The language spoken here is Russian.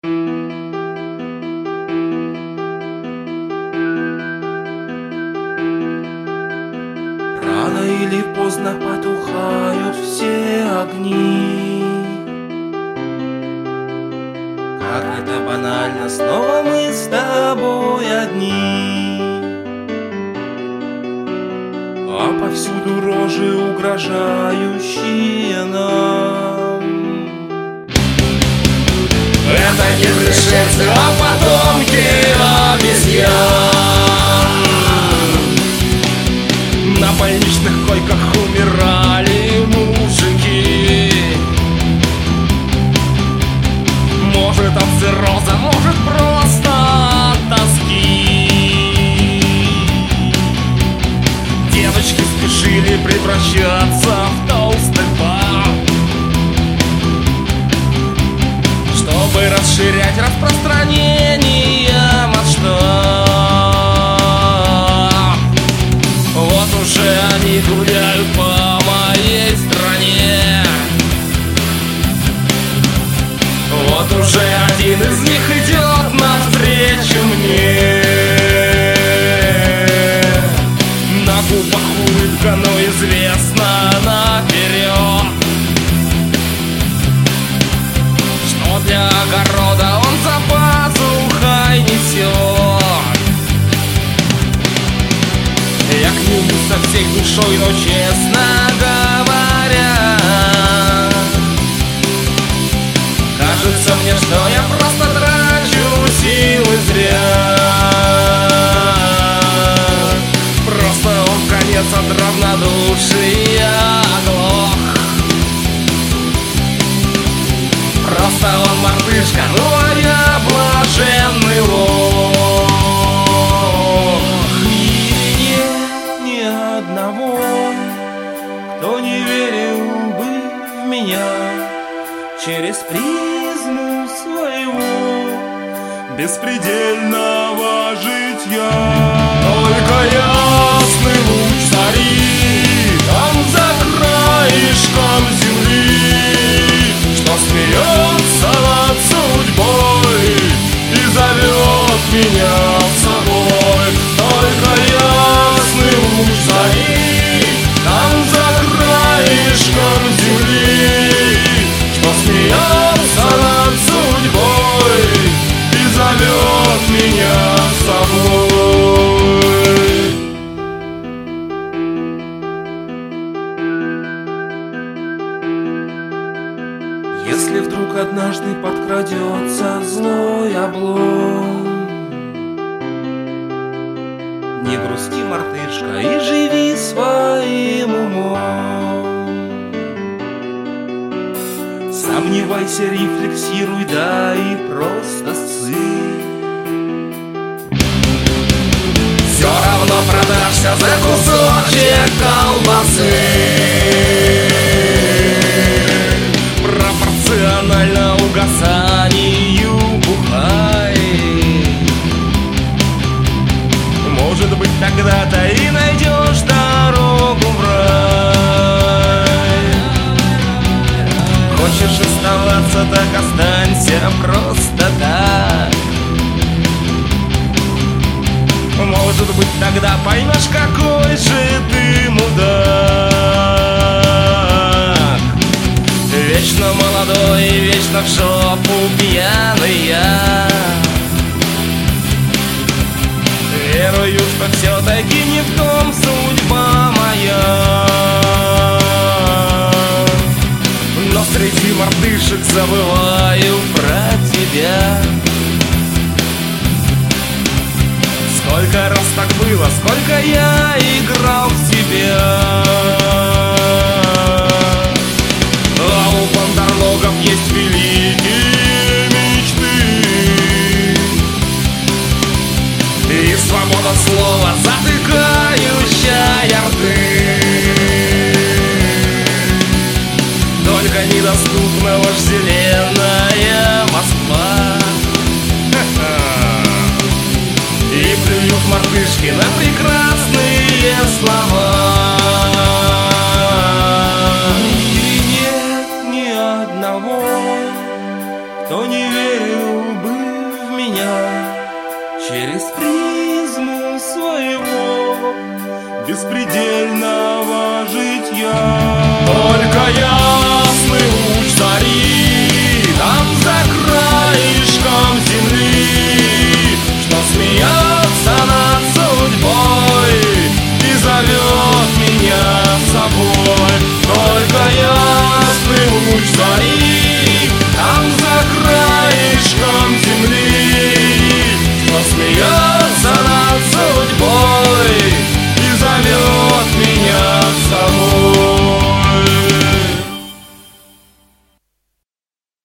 Рано или поздно потухают все огни. Как это банально, снова мы с тобой одни. А повсюду рожи, угрожающие нам. Это не пришельцы, а потомки обезьян. На больничных койках умирали мужики. Может от цирроза, может просто от тоски. Девочки спешили превращаться в толстых баб, чтобы расширять распространение масштаб. вот уже они гуляют по моей стране. Вот уже один из них идет навстречу мне. На губах улыбка, но известно наперед, что для огорода он за пазухой несет. я к нему со всей душой, но честно говоря, кажется мне, что я просто трачу силы зря. просто он в конец от равнодушия оглох. Просто он мартышка, ну а я блаженный лох. Нет ни одного, кто не верил бы в меня через призму своего беспредельного житья. Только ясный луч зари там за краешком земли, что смеется над судьбой и зовет меня с собой. Только ясный луч зари там за краешком земли, что смеется над судьбой и зовет меня с собой. Если вдруг однажды подкрадется злой облом, не грусти, мартышка, и живи своим умом. Сомневайся, рефлексируй, да и просто ссы. Все равно продашься за кусочек колбасы. Пропорционально угасанию бухай. Может быть, тогда-то и найдешь дорогу в рай. Хочешь оставаться, так останься просто так. Может быть, тогда поймешь, какой же ты мудак. Вечно молодой и вечно в жопу пьяный я. Верую, что все-таки не в том судьба моя. Но среди мартышек забываю про тебя. Сколько раз так было, сколько я играл в себя. А у бандерлогов есть великие мечты, и свобода слова, затыкающая рты. Только недоступна вожделенная Москва. И плюют мартышки на прекрасные слова. И нет ни одного, но не верил бы в меня через призму своего беспредельного житья.